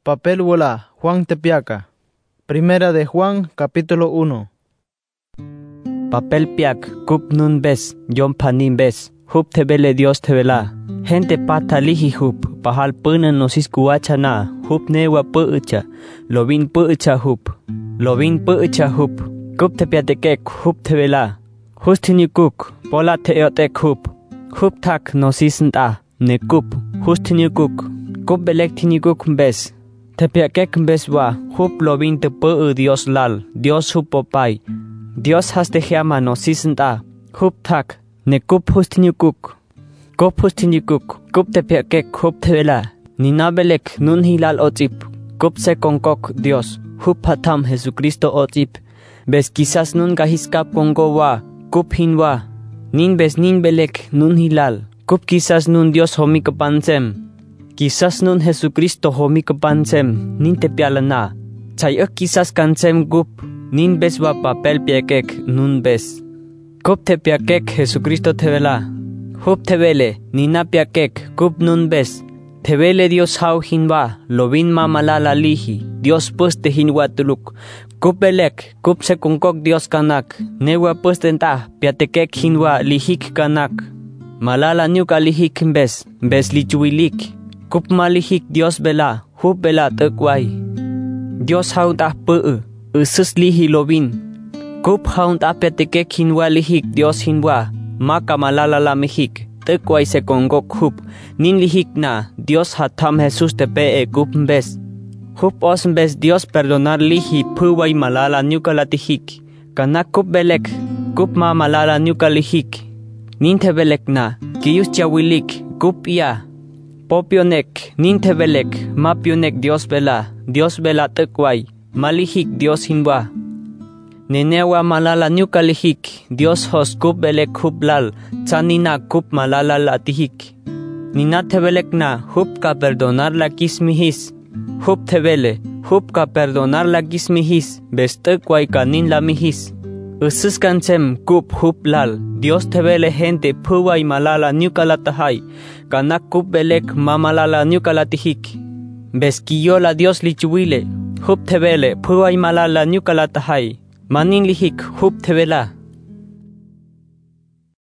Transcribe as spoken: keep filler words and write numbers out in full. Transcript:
Papel Wola, Juan Tepiaca. Primera de Juan, capítulo uno. Papel piak, kup nun bes, yon panin bes, hup tebele Dios tebela. Gente pata lihi hup, pahal puna nosis kuacha na, hup newa puucha, lovin puucha hup, lovin puucha hup, kup tepiatekek hup tebela. Hustini kuk, pola teotek hup, hup tak nosis nta, ne kup, hustini kuk, kup belek tini kuk bes. Tepiakek bes wa, hup lovin te puu Dios lal, Dios hup popay. Dios has te llama nosis nta, hup tak, ne kup hustini kuk. Kup hustini kuk, kup tepiakek hup tebela, ni nabelek nun hilal otip, kup se konkok Dios, hup hatam Jesucristo otip. Bes quizás nun gahiskap kongo wa, kup hinwa, nin bes nin belek nun hilal, kup quizás nun Dios homik pansem. Quizás nun Jesucristo homik pansem, nin tepialana. Chay ek quizás kansem kup, nin bes wa papel piakek nun bes. Kup tepiakek Jesucristo tebela. Hup tebele, nina piakek, kup nun bes. Tebele Dios hau hinwa, lovin mamalala lihi, Dios pues te hinwa tuluk. Kup belek, kup se kunkok Dios kanak, newa pues tenta, piatekek hinwa lihik kanak. Malala nyuka lihik bes, bes lichuilik. Kup malihik Dios bela, hup bela tekway. Dios hau tah puu, usus lihi lovin. Kup hau tah piatekek hinwa lihik Dios hinwa. Maka malala la mihik, tekway se kongok hup, nin lihik na, Dios hatam Jesus te pe e kup bes. Hup os bes Dios perdonar lihi puway malala nyuka latihik, kanak kup belek, kup ma malala nyuka lihik. Nin te belek na, kiyus chawilik, kup ya. Popionek, nin te belek, ma pionek Dios bela, Dios bela tekway, malihik Dios hinwa. Nenewa malala nyuka lihik, Dios hos kup belek hup lal, chanina kup malala latihik. Nina tebelek na, hup ka perdonar la kismihis. Hup tebele, hup ka perdonar la kismihis, bestek wai kanin la mihis. Usus kansem kup hup lal, Dios tebele gente puway malala nyuka latahay, kanak kup belek mamalala nyuka latihik. Beskiyo la Dios lichuile, hup tebele puway malala nyuka latahay. Manin lihik hup tebela.